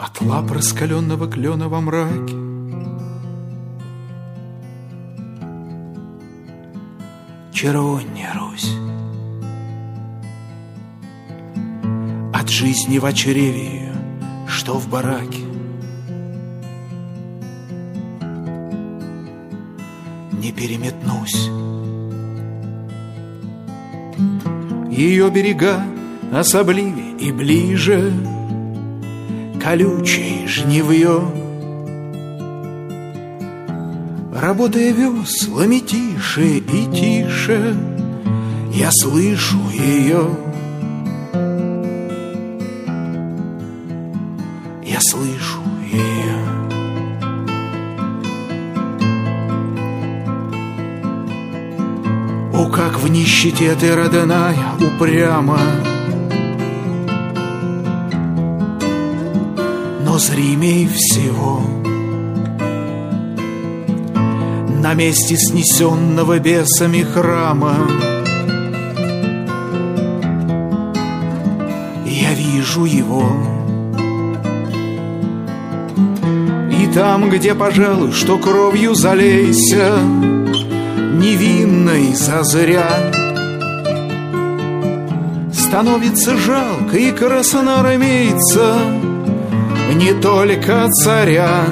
от лап раскаленного клена во мраке. Червоння Русь от жизни в чреве ее, что в бараке. Не переметнусь. Ее берега особливее и ближе, колючее жнивье. Работая веслами тише и тише, я слышу ее. Я слышу ее. О, как в нищете ты, родная, упряма, но зримей всего. На месте снесенного бесами храма я вижу его. И там, где, пожалуй, что кровью залейся, невинной зазря, становится жалко и красноармейца, не только царя.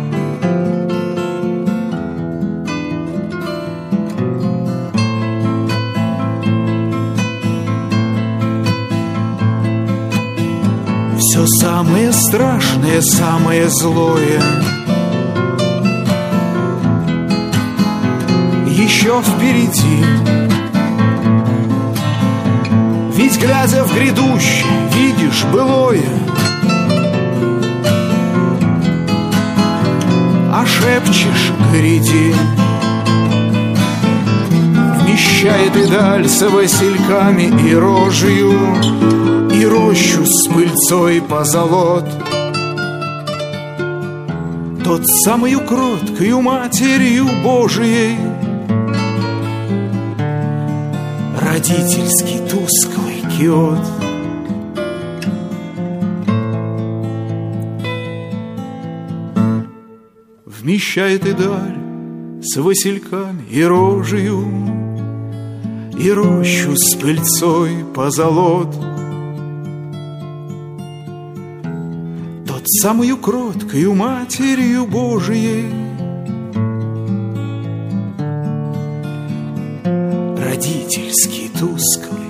Все самое страшное, самое злое еще впереди. Ведь, глядя в грядущее, видишь былое, а шепчешь гряди. Вмещает и даль с васильками и рожью, и рощу с пыльцой позолот. Тот самою кроткою Матерью Божией родительский тусклый киот. Вмещает и даль с васильками и рожью, и рощу с пыльцой позолот. Тот самою кроткою Матерью Божией родительский тусклый